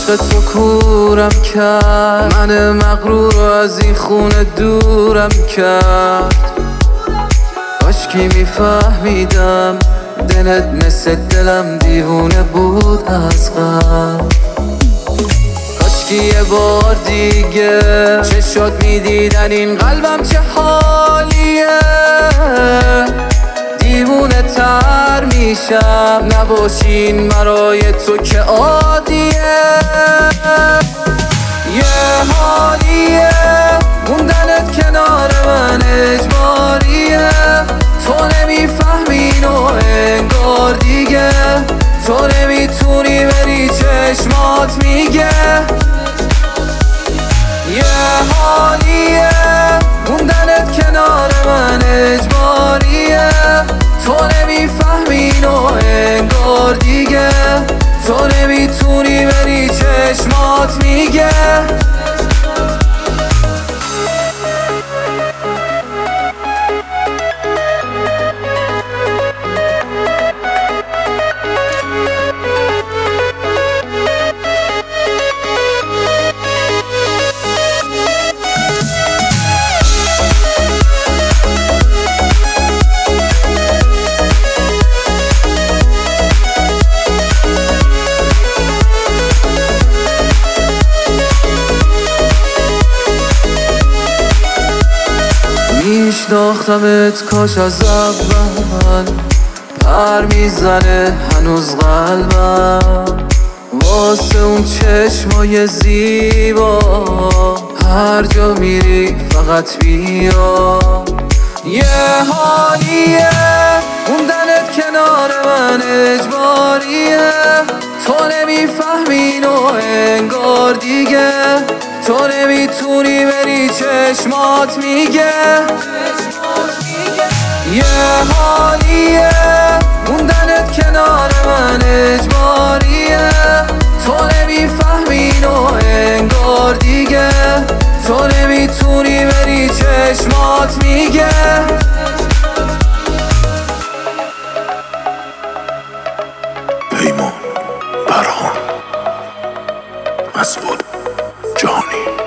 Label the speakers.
Speaker 1: عشق تو کورم کرد، من مغرور از این خونه دورم کرد. کاشکی میفهمیدم دلت مثل دلم دیوونه بود از قبل. کاشکی یه بار دیگه چشات میدیدن این قلبم چه حالیه. دیوونه تر میشم نباشین برای تو که عادیه. یه حالیه موندنت کنار من اجباریه. تو نمیفهمین و انگار دیگه تو نمیتونی بری چشمات میگه. یه حالیه موندنت کنار من اجباریه. تو نمیفهمین و انگار دیگه تو نمیتونی بری چشمات میگه. میشناختمت کاش از اول، پر میزنه هنوز قلبم واسه اون چشمای زیبا. هر جا میری فقط بیا. یه حالیه موندنت کنار من اجباریه. تو نمیفهمین و انگار دیگه تو نمیتونی بری چشمات میگه. یه حالیه موندنت کنار من اجباریه. تو نمیفهمین و انگار دیگه تو نمیتونی بری چشمات میگه.
Speaker 2: پیمان، برهان، مسعود، جهانی.